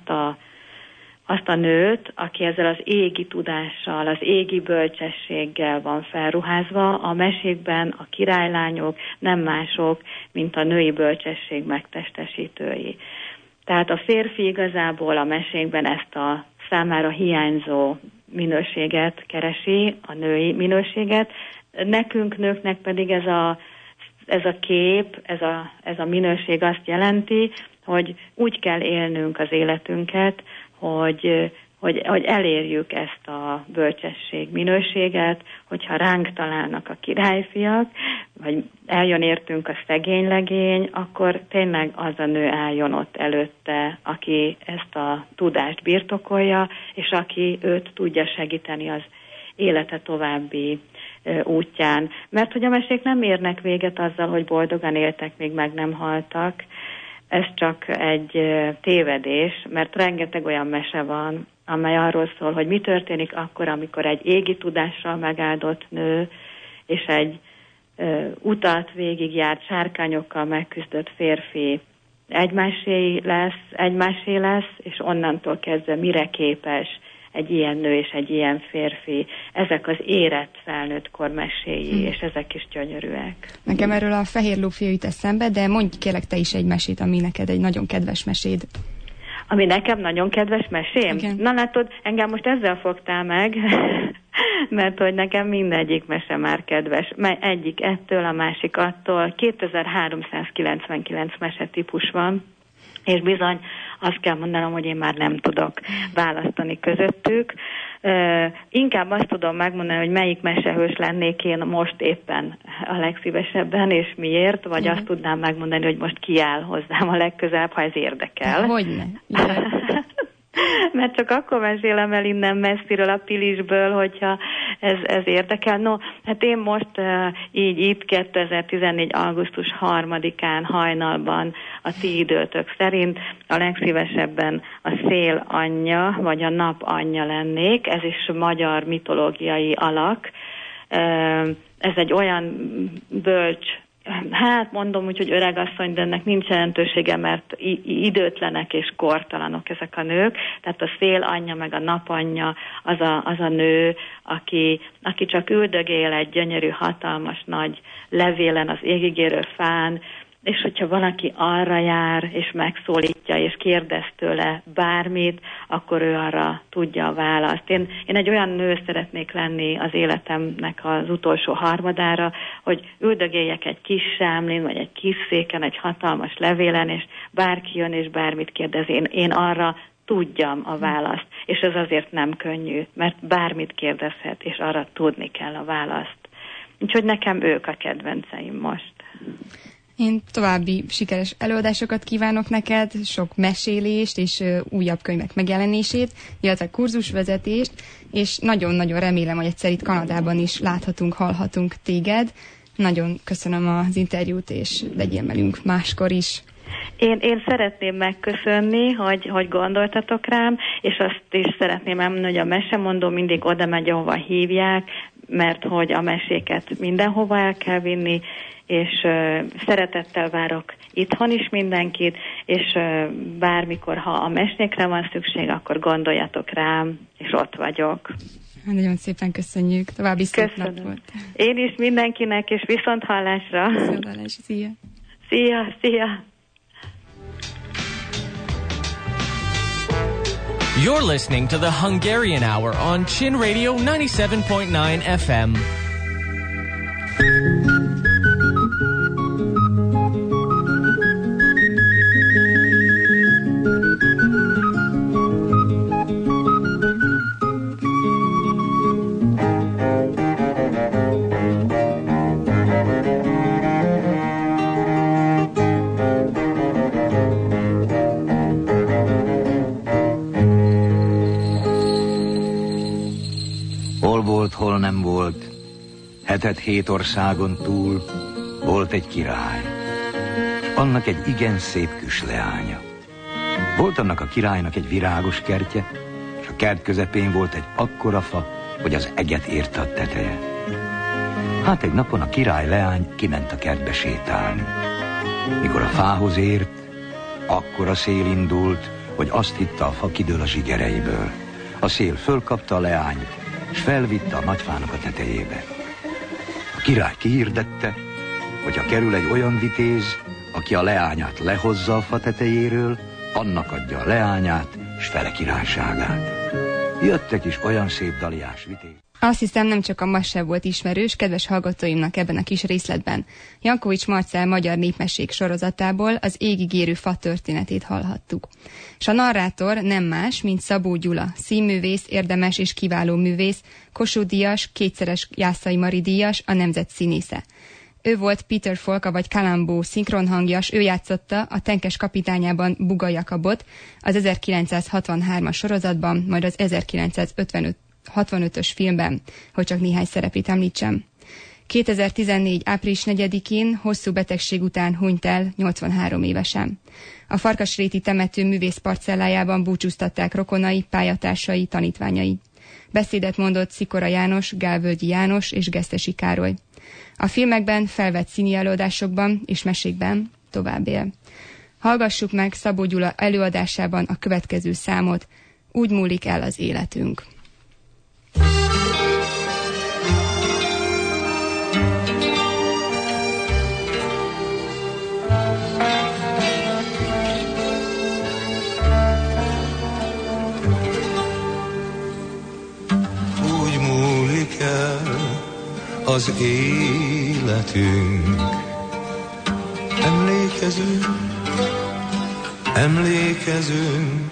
azt a nőt, aki ezzel az égi tudással, az égi bölcsességgel van felruházva. A mesékben a királylányok nem mások, mint a női bölcsesség megtestesítői. Tehát a férfi igazából a mesékben ezt a számára hiányzó minőséget keresi, a női minőséget. Nekünk nőknek pedig ez a kép, ez a minőség azt jelenti, hogy úgy kell élnünk az életünket, hogy elérjük ezt a bölcsesség minőséget, hogyha ránk találnak a királyfiak, vagy eljön értünk a szegény legény, akkor tényleg az a nő álljon ott előtte, aki ezt a tudást birtokolja, és aki őt tudja segíteni az élete további útján. Mert hogy a mesék nem érnek véget azzal, hogy boldogan éltek, még meg nem haltak. Ez csak egy tévedés, mert rengeteg olyan mese van, amely arról szól, hogy mi történik akkor, amikor egy égi tudással megáldott nő és egy utat végigjárt sárkányokkal megküzdött férfi egymásé lesz, és onnantól kezdve mire képes egy ilyen nő és egy ilyen férfi. Ezek az érett felnőttkor meséi, és ezek is gyönyörűek. Nekem erről a Fehér lófia jut eszembe, de mondj kérlek te is egy mesét, ami neked egy nagyon kedves meséd. Ami nekem nagyon kedves mesém? Igen. Na látod, engem most ezzel fogtál meg, mert hogy nekem mindegyik mese már kedves. Egyik ettől, a másik attól. 2399 mesetípus van, és bizony azt kell mondanom, hogy én már nem tudok választani közöttük. Inkább azt tudom megmondani, hogy melyik mesehős lennék én most éppen a legszívesebben, és miért, vagy azt tudnám megmondani, hogy most ki áll hozzám a legközelebb, ha ez érdekel. Hogyne? Mert csak akkor mesélem el innen messziről a Pilisből, hogyha ez érdekel. No, hát én most így itt 2014. augusztus 3-án hajnalban a ti időtök szerint a legszívesebben a szél anyja, vagy a nap anyja lennék. Ez is magyar mitológiai alak. Ez egy olyan bölcs, hát mondom úgy, hogy öregasszony, de ennek nincs jelentősége, mert időtlenek és kortalanok ezek a nők. Tehát a szél anyja meg a nap anyja az a nő, aki csak üldögél egy gyönyörű, hatalmas nagy levélen az égigérő fán, és hogyha valaki arra jár, és megszólítja, és kérdez tőle bármit, akkor ő arra tudja a választ. Én egy olyan nő szeretnék lenni az életemnek az utolsó harmadára, hogy üldögéljek egy kis sámlin, vagy egy kis széken, egy hatalmas levélen, és bárki jön, és bármit kérdez, én arra tudjam a választ. És ez azért nem könnyű, mert bármit kérdezhet, és arra tudni kell a választ. Úgyhogy nekem ők a kedvenceim most. Én további sikeres előadásokat kívánok neked, sok mesélést és újabb könyvek megjelenését, illetve kurzusvezetést, és nagyon-nagyon remélem, hogy egyszer itt Kanadában is láthatunk, hallhatunk téged. Nagyon köszönöm az interjút, és legyél velünk máskor is. Én szeretném megköszönni, hogy gondoltatok rám, és azt is szeretném elmondani, hogy a mesemondó mindig oda megy, ahova hívják, mert hogy a meséket mindenhova el kell vinni, és szeretettel várok itthon is mindenkit, és bármikor, ha a mesékre van szükség, akkor gondoljatok rám, és ott vagyok. Nagyon szépen köszönjük. További szép nap volt. Én is mindenkinek, és viszonthallásra. Viszonthallás, szia. Szia. You're listening to the Hungarian Hour on Chin Radio 97.9 FM. Hol nem volt, 7 országon túl volt egy király. Annak egy igen szép kis leánya. Volt annak a királynak egy virágos kertje, és a kert közepén volt egy akkora fa, hogy az eget érte a teteje. Hát egy napon a király leány kiment a kertbe sétálni. Mikor a fához ért, akkora szél indult, hogy azt hitte, a fa kidől a zsigereiből. A szél fölkapta a leányt, és felvitte a nagyfának a tetejébe. A király kihirdette, hogy ha kerül egy olyan vitéz, aki a leányát lehozza a fa tetejéről, annak adja a leányát és fele királyságát. Jöttek is olyan szép daliás vitéz. Azt hiszem, nem csak a Masse volt ismerős kedves hallgatóimnak ebben a kis részletben. Jankovics Marcell magyar népmesék sorozatából az égig érő fa történetét hallhattuk. És a narrátor nem más, mint Szabó Gyula, színművész, érdemes és kiváló művész, Kossuth díjas, 2-szeres Jászai Mari díjas, a nemzet színésze. Ő volt Peter Folka vagy Kalambó szinkronhangyas, ő játszotta a Tenkes kapitányában Buga Jakabot, az 1963-as sorozatban, majd az 1965-ös filmben, hogy csak néhány szerepét említsem. 2014. április 4-én hosszú betegség után hunyt el 83 évesen. A Farkasréti temető művész parcellájában búcsúztatták rokonai, pályatársai, tanítványai. Beszédet mondott Szikora János, Gálvölgyi János és Gesztesi Károly. A filmekben, felvett színi előadásokban és mesékben tovább él. Hallgassuk meg Szabó Gyula előadásában a következő számot, Úgy múlik el az életünk. Úgy múlik el az életünk, emlékezünk,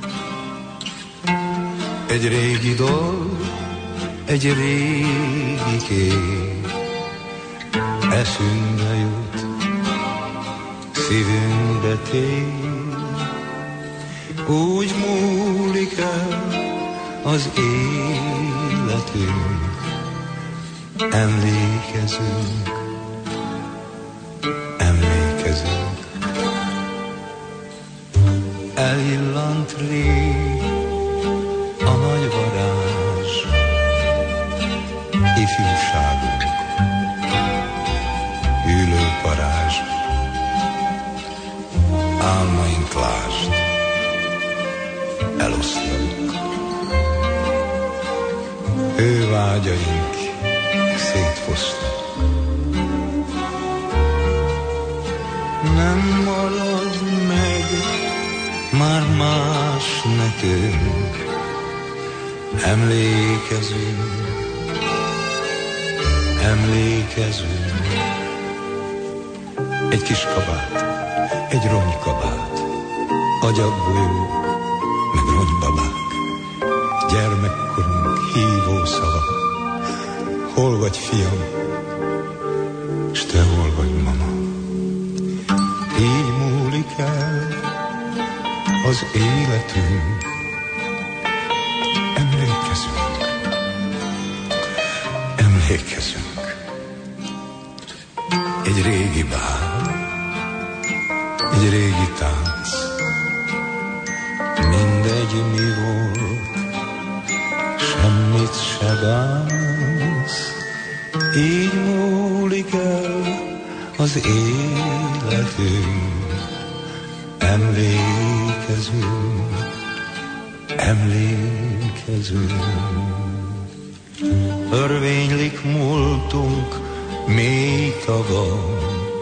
egy régi dolg, egy régi kép, eszünkbe jut, szívünkbe tér. Úgy múlik el az életünk, emlékezünk. Elillant rég a nagy varázs, ifjúságunk, hűlő parázs, álmaink lásd, eloszlanak, hővágyaink szétfosznak. Nem marad meg már más nekünk, emlékezünk. Egy kis kabát, egy ronykabát, agyaggolyó, meg ronybabák, gyermekkorunk hívó szava. Hol vagy, fiam, s te hol vagy, mama? Így múlik el az életünk, emlékezünk. Egy régi bál, egy régi tánc, mindegy mi volt, semmit se bánsz. Így múlik el az életünk, emlékezünk. örvénylik múltunk mély tavon.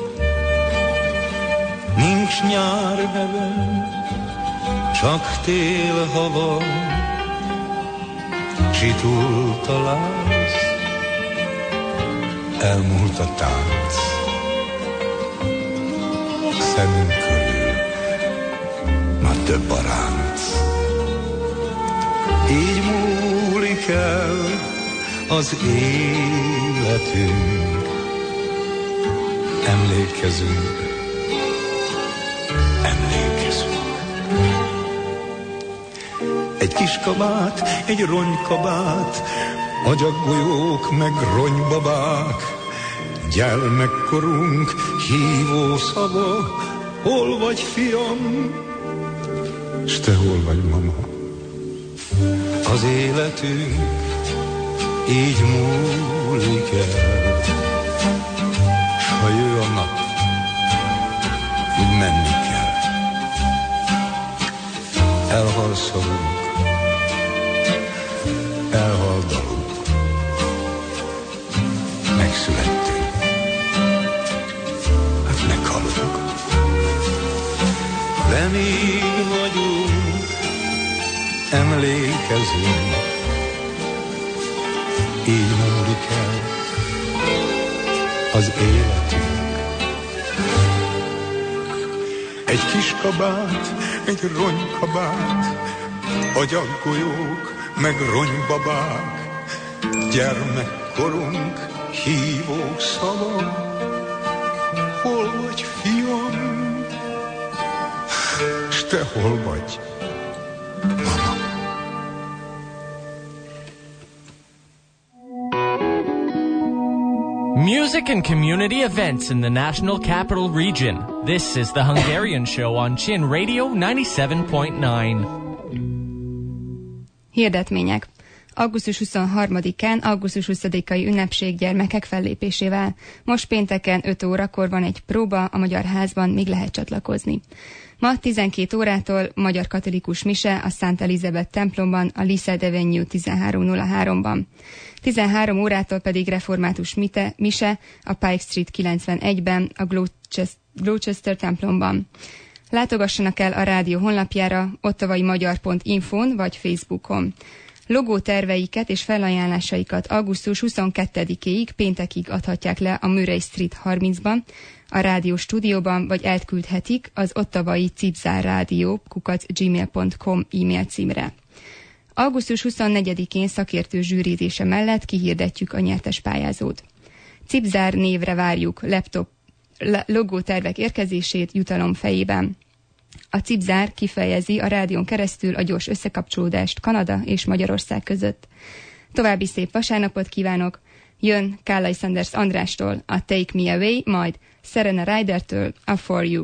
Nincs nyár neve, csak tél hava, csitul találsz, elmúlt a tánc. Szemünk körül már több a ránc. Így múlik el az életünk, emlékezünk, emlékezünk. Egy kis kabát, egy ronykabát, agyaggolyók meg ronybabák, gyermekkorunk hívó szava, hol vagy fiam, s te hol vagy mama? Az életünk így múlik el, s ha jö a nap, úgy menni kell. Elhal szavunk, elhal dalunk, megszülettünk, hát meghalunk. De még vagyunk, emlékezünk, így múlik el az életünk. Egy kis kabát, egy ronykabát, agyaggolyók meg ronybabák, gyermekkorunk hívó szava, hol vagy fiam, s te hol vagy mama? Music and community events in the National Capital Region. This is the Hungarian Show on Chin Radio 97.9. Hirdetmények. Augusztus 23-án augusztus 20-ai ünnepség gyermekek fellépésével. Most pénteken 5 órakor van egy próba, a Magyar Házban még lehet csatlakozni. Ma 12 órától magyar katolikus mise a Szent Elizabeth templomban, a Lised Avenue 1303-ban. 13 órától pedig református mise a Pike Street 91-ben, a Gloucester templomban. Látogassanak el a rádió honlapjára, ottavaimagyar.infon vagy Facebookon. Logóterveiket és felajánlásaikat augusztus 22-ig péntekig adhatják le a Murray Street 30-ban, a rádió stúdióban, vagy elküldhetik az ottavai cipzárrádió@gmail.com e-mail címre. Augusztus 24-én szakértő zsűrizése mellett kihirdetjük a nyertes pályázót. Cipzár névre várjuk logótervek érkezését jutalom fejében. A Cipzár kifejezi a rádión keresztül a gyors összekapcsolódást Kanada és Magyarország között. További szép vasárnapot kívánok! Jön Kállai Sanders Andrástól a Take Me Away, majd Serena Rydertől a For You.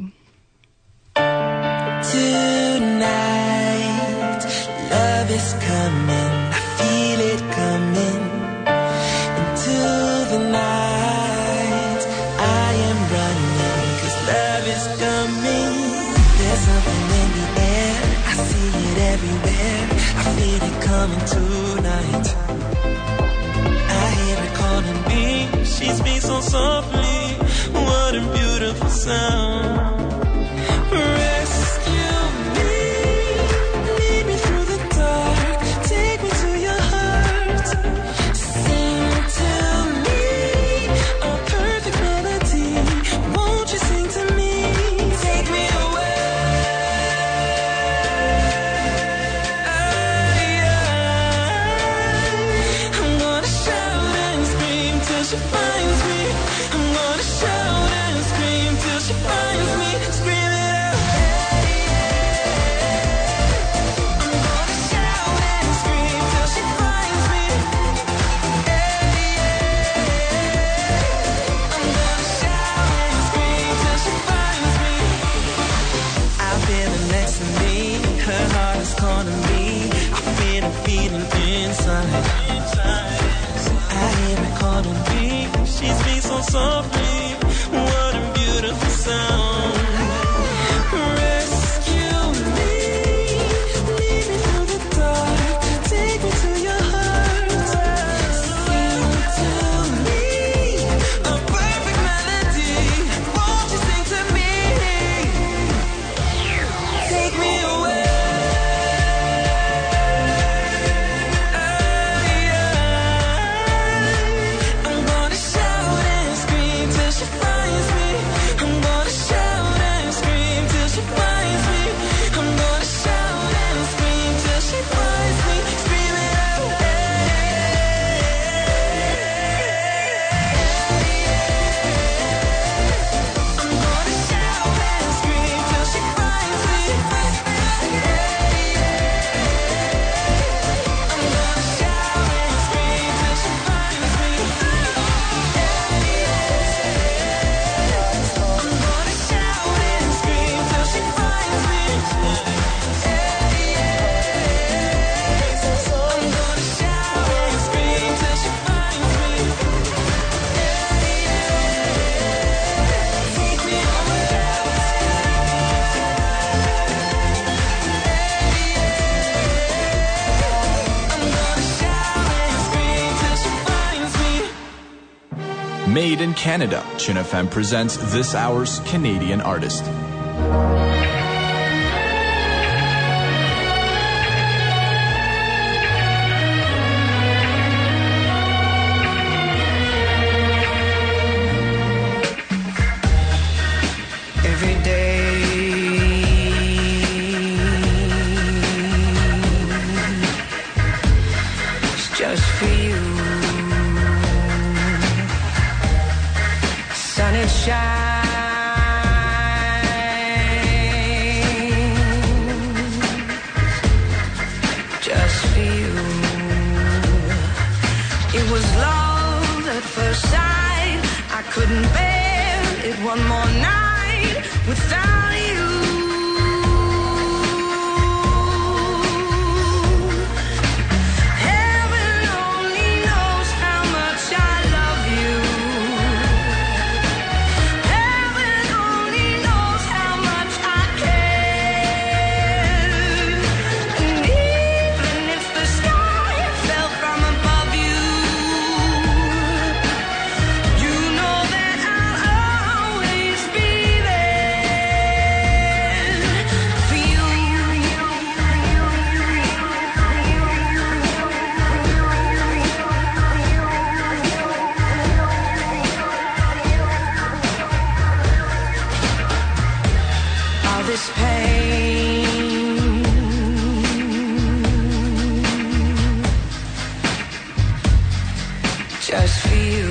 Tonight, love is coming, I feel it coming into the night. I am running, 'cause love is coming. There's something in the air, I see it everywhere. I feel it coming tonight. I hear it calling me, she speaks so softly. What a beautiful sound. Rescue me, lead me through the dark, take me to your heart. Sing to me a perfect melody. Won't you sing to me? Take me away. I'm gonna shout and scream till she finds me. I'm gonna shout and scream till she finds me. Made in Canada, Chin FM presents this hour's Canadian artist. Every day it's just for you. Sun it shines just for you. It was love at first sight. I couldn't bear it one more night without you. Heaven only knows how much I love you. Heaven only knows how much I care. And even if the sky fell from above you, you know that I'll always be there for you. All this pain, just for you.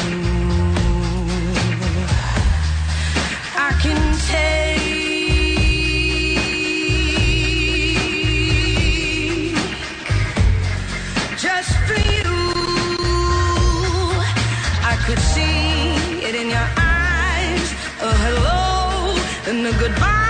I can take just for you. I could see it in your eyes, a hello and a goodbye.